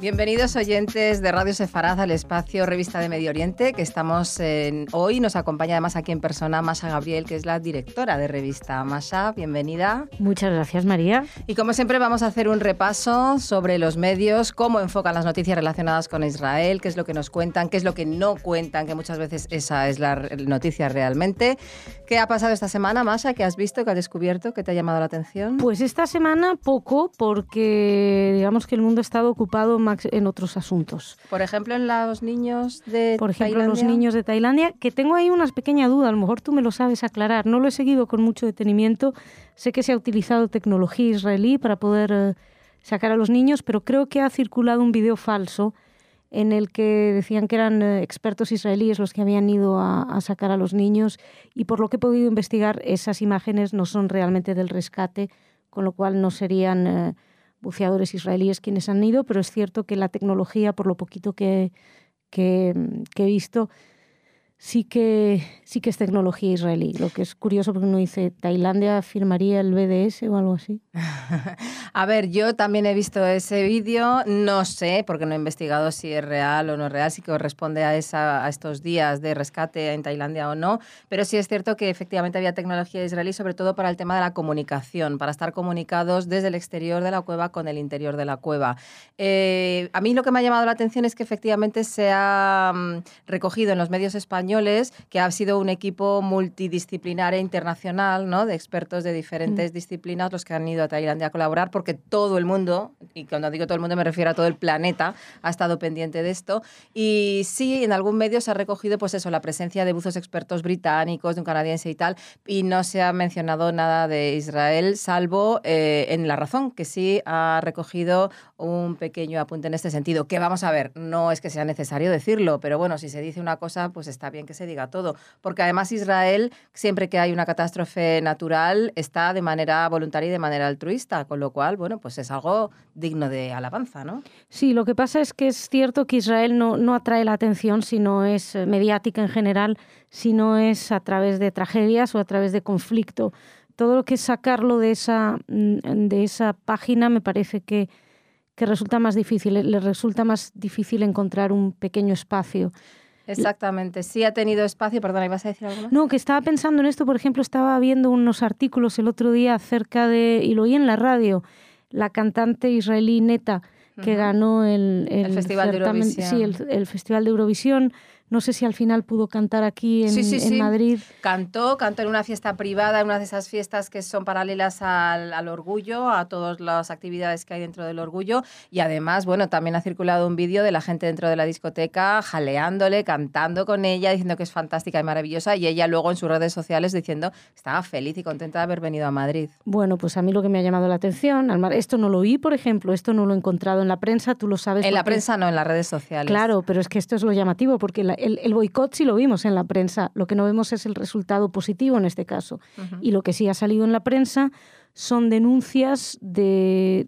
Bienvenidos oyentes de Radio Sefarad al espacio Revista de Medio Oriente, que estamos hoy. Nos acompaña además aquí en persona Masha Gabriel, que es la directora de revista. Masha, bienvenida. Muchas gracias, María. Y como siempre vamos a hacer un repaso sobre los medios, cómo enfocan las noticias relacionadas con Israel, qué es lo que nos cuentan, qué es lo que no cuentan, que muchas veces esa es la noticia realmente. ¿Qué ha pasado esta semana, Masha? ¿Qué has visto, qué has descubierto, qué te ha llamado la atención? Pues esta semana poco, porque digamos que el mundo ha estado ocupado en otros asuntos. Por ejemplo, en los niños de Tailandia. En los niños de Tailandia, que tengo ahí una pequeña duda, a lo mejor tú me lo sabes aclarar. No lo he seguido con mucho detenimiento. Sé que se ha utilizado tecnología israelí para poder sacar a los niños, pero creo que ha circulado un video falso en el que decían que eran expertos israelíes los que habían ido a sacar a los niños, y por lo que he podido investigar, esas imágenes no son realmente del rescate, con lo cual no serían buceadores israelíes quienes han ido, pero es cierto que la tecnología, por lo poquito que he visto, sí que es tecnología israelí. Lo que es curioso porque uno dice, ¿Tailandia firmaría el BDS o algo así? A ver, yo también he visto ese vídeo, no sé, porque no he investigado si es real o no es real, si corresponde a estos días de rescate en Tailandia o no, pero sí es cierto que efectivamente había tecnología israelí, sobre todo para el tema de la comunicación, para estar comunicados desde el exterior de la cueva con el interior de la cueva. A mí lo que me ha llamado la atención es que efectivamente se ha recogido en los medios españoles que ha sido un equipo multidisciplinar e internacional, ¿no?, de expertos de diferentes disciplinas los que han ido a Tailandia a colaborar, porque todo el mundo, y cuando digo todo el mundo me refiero a todo el planeta, ha estado pendiente de esto. Y sí, en algún medio se ha recogido pues eso, la presencia de buzos expertos británicos, de un canadiense y tal, y no se ha mencionado nada de Israel, salvo en La Razón, que sí ha recogido un pequeño apunte en este sentido, que vamos a ver, no es que sea necesario decirlo, pero bueno, si se dice una cosa, pues está bien que se diga todo, porque además Israel, siempre que hay una catástrofe natural, está de manera voluntaria y de manera altruista, con lo cual, bueno, pues es algo digno de alabanza, ¿no? Sí, lo que pasa es que es cierto que Israel no atrae la atención si no es mediática en general, si no es a través de tragedias o a través de conflicto. Todo lo que es sacarlo de esa página me parece que resulta más difícil, le resulta más difícil encontrar un pequeño espacio. Exactamente, sí ha tenido espacio. Perdona, ¿ibas a decir algo más? No, que estaba pensando en esto, por ejemplo, estaba viendo unos artículos el otro día acerca de, y lo oí en la radio, la cantante israelí Neta, que ganó el Festival de Eurovisión. Sí, el Festival de Eurovisión. No sé si al final pudo cantar aquí en Madrid. Cantó en una fiesta privada, en una de esas fiestas que son paralelas al orgullo, a todas las actividades que hay dentro del orgullo. Y además, bueno, también ha circulado un vídeo de la gente dentro de la discoteca jaleándole, cantando con ella, diciendo que es fantástica y maravillosa. Y ella luego en sus redes sociales diciendo que estaba feliz y contenta de haber venido a Madrid. Bueno, pues a mí lo que me ha llamado la atención, esto no lo oí, por ejemplo, esto no lo he encontrado en la prensa, tú lo sabes. En la prensa no, en las redes sociales. Claro, pero es que esto es lo llamativo, porque el boicot sí lo vimos en la prensa, lo que no vemos es el resultado positivo en este caso. Uh-huh. Y lo que sí ha salido en la prensa son denuncias de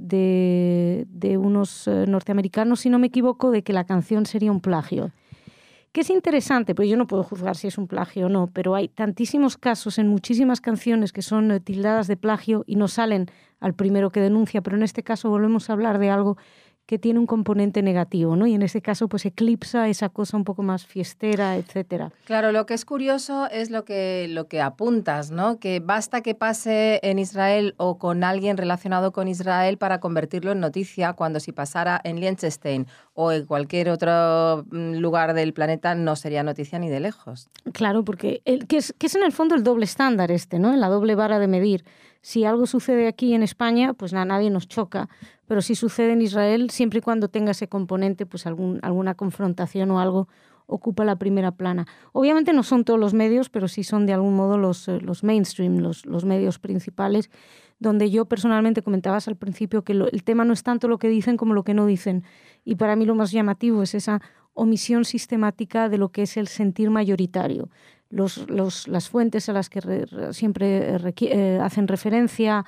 unos norteamericanos, si no me equivoco, de que la canción sería un plagio. Que es interesante, pues yo no puedo juzgar si es un plagio o no, pero hay tantísimos casos en muchísimas canciones que son tildadas de plagio y no salen al primero que denuncia, pero en este caso volvemos a hablar de algo que tiene un componente negativo, ¿no? Y en este caso pues eclipsa esa cosa un poco más fiestera, etcétera. Claro, lo que es curioso es lo que apuntas, ¿no? Que basta que pase en Israel o con alguien relacionado con Israel para convertirlo en noticia, cuando si pasara en Liechtenstein o en cualquier otro lugar del planeta no sería noticia ni de lejos. Claro, porque que es en el fondo el doble estándar ¿no? La doble vara de medir. Si algo sucede aquí en España, pues a nadie nos choca. Pero si sucede en Israel, siempre y cuando tenga ese componente, pues alguna confrontación o algo, ocupa la primera plana. Obviamente no son todos los medios, pero sí son de algún modo los mainstream, los medios principales, donde yo personalmente comentabas al principio que el tema no es tanto lo que dicen como lo que no dicen. Y para mí lo más llamativo es esa omisión sistemática de lo que es el sentir mayoritario. Las fuentes a las que siempre hacen referencia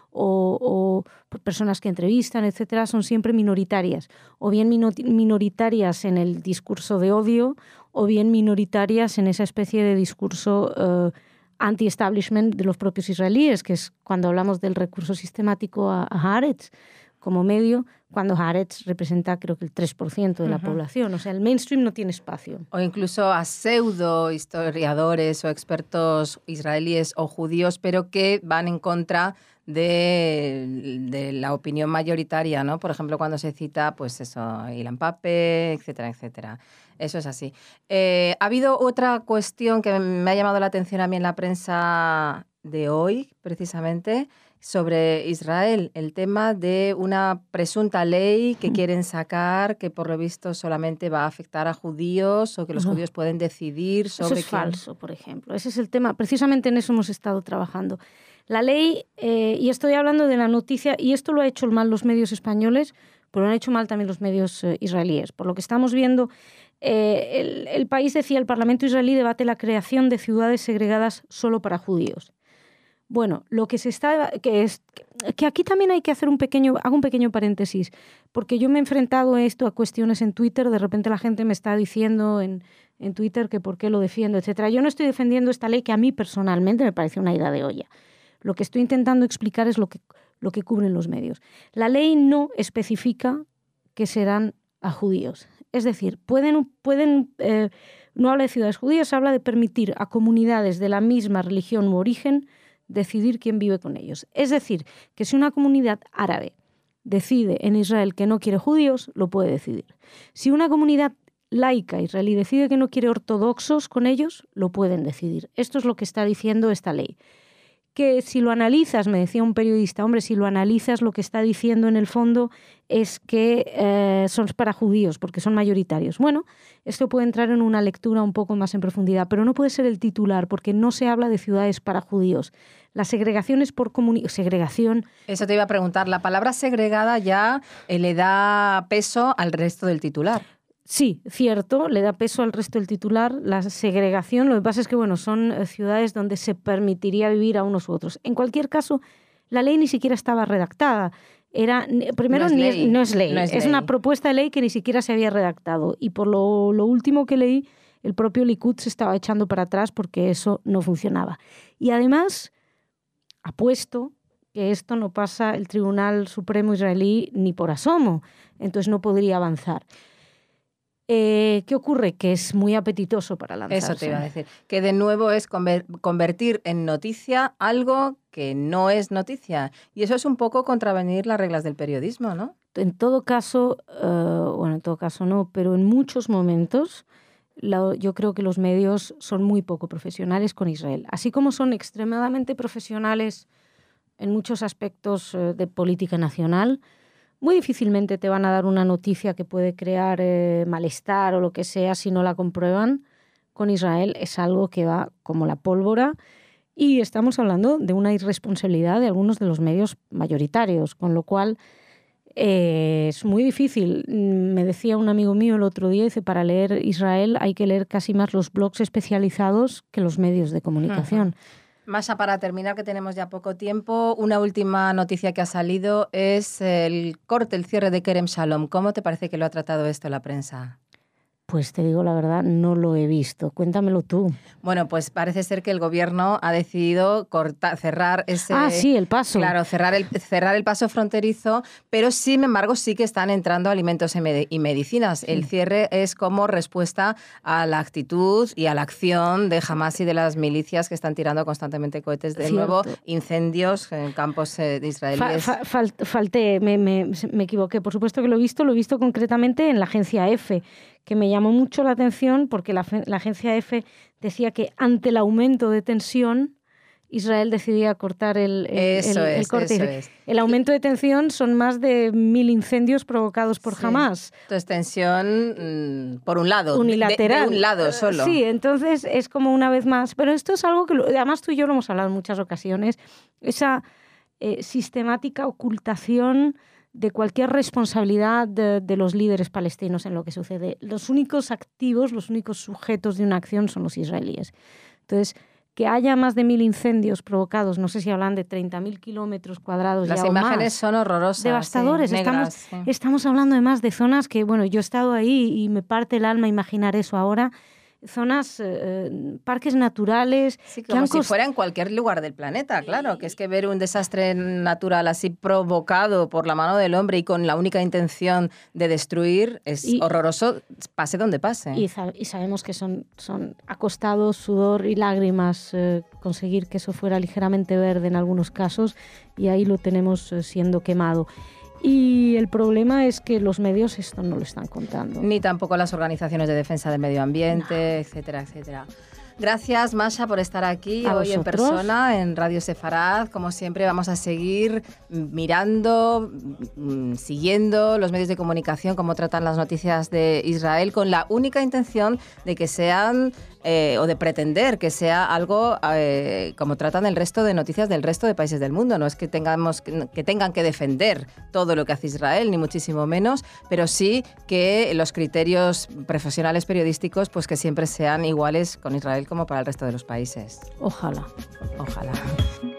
o personas que entrevistan, etcétera, son siempre minoritarias, o bien minoritarias en el discurso de odio, o bien minoritarias en esa especie de discurso anti-establishment de los propios israelíes, que es cuando hablamos del recurso sistemático a Haaretz, como medio, cuando Haaretz representa creo que el 3% de la población. O sea, el mainstream no tiene espacio. O incluso a pseudo historiadores o expertos israelíes o judíos, pero que van en contra de la opinión mayoritaria, ¿no? Por ejemplo, cuando se cita, pues eso, Ilan Pappé, etcétera, etcétera. Eso es así. Ha habido otra cuestión que me ha llamado la atención a mí en la prensa de hoy, precisamente, sobre Israel, el tema de una presunta ley que quieren sacar, que por lo visto solamente va a afectar a judíos o que los judíos pueden decidir sobre... Eso es falso, por ejemplo. Ese es el tema. Precisamente en eso hemos estado trabajando. La ley, y estoy hablando de la noticia, y esto lo ha hecho mal los medios españoles, pero lo han hecho mal también los medios israelíes. Por lo que estamos viendo, el país decía, el Parlamento israelí debate la creación de ciudades segregadas solo para judíos. Bueno, lo que se está... que aquí también hay que hacer un pequeño paréntesis, porque yo me he enfrentado a cuestiones en Twitter, de repente la gente me está diciendo en Twitter que por qué lo defiendo, etcétera. Yo no estoy defendiendo esta ley que a mí personalmente me parece una ida de olla. Lo que estoy intentando explicar es lo que cubren los medios. La ley no especifica que serán a judíos. Es decir, no habla de ciudades judías, habla de permitir a comunidades de la misma religión u origen decidir quién vive con ellos. Es decir, que si una comunidad árabe decide en Israel que no quiere judíos, lo puede decidir. Si una comunidad laica israelí decide que no quiere ortodoxos con ellos, lo pueden decidir. Esto es lo que está diciendo esta ley. Que si lo analizas, me decía un periodista, hombre, si lo analizas, lo que está diciendo en el fondo es que son para judíos, porque son mayoritarios. Bueno, esto puede entrar en una lectura un poco más en profundidad, pero no puede ser el titular, porque no se habla de ciudades para judíos. La segregación es por segregación. Eso te iba a preguntar, la palabra segregada ya le da peso al resto del titular. Sí, cierto, le da peso al resto del titular. La segregación, lo que pasa es que son ciudades donde se permitiría vivir a unos u otros. En cualquier caso, la ley ni siquiera estaba redactada. No es ley. Es una propuesta de ley que ni siquiera se había redactado. Y por lo último que leí, el propio Likud se estaba echando para atrás porque eso no funcionaba. Y además, apuesto que esto no pasa el Tribunal Supremo israelí ni por asomo. Entonces no podría avanzar. ¿Qué ocurre? Que es muy apetitoso para lanzarse. Eso te iba a decir. Que de nuevo es convertir en noticia algo que no es noticia. Y eso es un poco contravenir las reglas del periodismo, ¿no? En todo caso, en todo caso no, pero en muchos momentos yo creo que los medios son muy poco profesionales con Israel. Así como son extremadamente profesionales en muchos aspectos de política nacional, muy difícilmente te van a dar una noticia que puede crear malestar o lo que sea si no la comprueban. Con Israel es algo que va como la pólvora y estamos hablando de una irresponsabilidad de algunos de los medios mayoritarios, con lo cual es muy difícil. Me decía un amigo mío el otro día, dice, para leer Israel hay que leer casi más los blogs especializados que los medios de comunicación. Masha, para terminar, que tenemos ya poco tiempo, una última noticia que ha salido es el cierre de Kerem Shalom. ¿Cómo te parece que lo ha tratado esto la prensa? Pues te digo la verdad, no lo he visto. Cuéntamelo tú. Bueno, pues parece ser que el gobierno ha decidido cerrar ese... Ah, sí, el paso. Claro, cerrar el paso fronterizo, pero sin embargo sí que están entrando alimentos y medicinas. Sí. El cierre es como respuesta a la actitud y a la acción de Hamas y de las milicias que están tirando constantemente cohetes de nuevo, incendios en campos israelíes. Falté, me equivoqué. Por supuesto que lo he visto concretamente en la agencia EFE, que me llamó mucho la atención porque la agencia EFE decía que ante el aumento de tensión Israel decidía cortar el corte. El aumento de tensión son más de 1.000 incendios provocados por Hamas. Entonces, tensión por un lado, unilateral. De un lado solo. Sí, entonces es como una vez más. Pero esto es algo que además tú y yo lo hemos hablado en muchas ocasiones, esa sistemática ocultación de cualquier responsabilidad de los líderes palestinos en lo que sucede. Los únicos activos, los únicos sujetos de una acción son los israelíes. Entonces, que haya más de 1.000 incendios provocados, no sé si hablan de 30.000 kilómetros cuadrados. Las imágenes son horrorosas. Devastadores. Sí, negras, estamos hablando además de zonas que, yo he estado ahí y me parte el alma imaginar eso ahora, zonas, parques naturales. Sí, como si fuera en cualquier lugar del planeta, claro, que es que ver un desastre natural así provocado por la mano del hombre y con la única intención de destruir es horroroso, pase donde pase. Y sabemos que son ha costado sudor y lágrimas conseguir que eso fuera ligeramente verde en algunos casos, y ahí lo tenemos siendo quemado. Y el problema es que los medios esto no lo están contando. Ni tampoco las organizaciones de defensa del medio ambiente, etcétera, etcétera. Gracias, Masha, por estar aquí hoy en persona en Radio Sefarad. Como siempre, vamos a seguir mirando, siguiendo los medios de comunicación, cómo tratan las noticias de Israel, con la única intención de que sean, o de pretender que sea algo como tratan el resto de noticias del resto de países del mundo. No es que tengan que defender todo lo que hace Israel, ni muchísimo menos, pero sí que los criterios profesionales periodísticos, pues que siempre sean iguales con Israel como para el resto de los países. Ojalá. Ojalá.